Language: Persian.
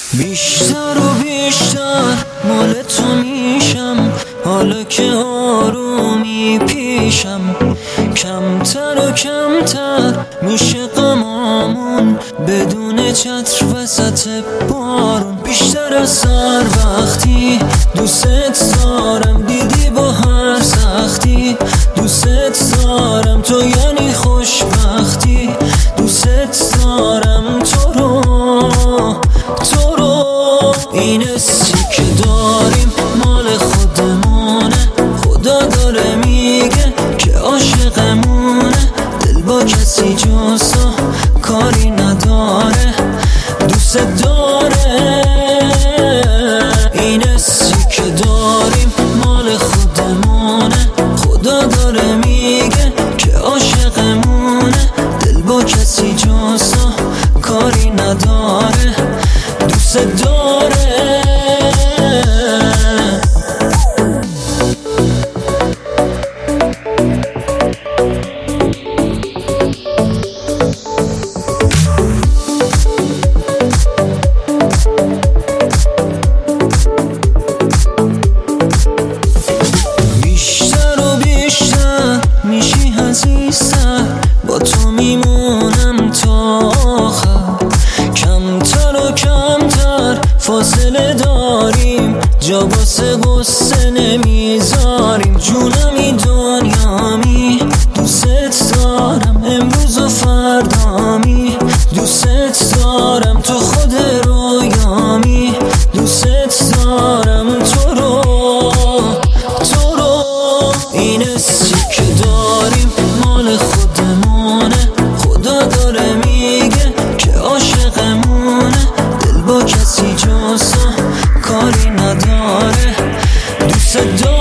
بیشتر و بیشتر مال تو میشم، حالا که آرومی پیشم. کمتر و کمتر میشه غمامون بدون چتر وسط بارون. بیشتر از سر وقتی دوست دارم، دیدی با هر سختی دوست دارم. تو یعنی خوشبختی، دوست دارم تو رو. این حسی که داریم مال خودمونه، خدا داره میگه که عاشقمونه. دل با کسی جز تو کاری نداره، دوست داره. این حسی که داریم مال خودمونه، خدا داره میگه که عاشقمونه. دل با کسی جز تو کاری نداره، دوست داره. بیشتر و بیشتر میشی عزیزتر، با تو میمونم تا آخر. کمتر و کمتر فاصله داریم، جا واسه غصه نمیذاریم. جونمی دنیامی دوست دارم، امروز و فردامی دوست دارم. تو خود رویامی دوست دارم تو رو. این حسی که داریم مال خودمونه، خدا داره میگه که عاشقمونه. دل با کسی جز تو کاری نداره، دوست داره.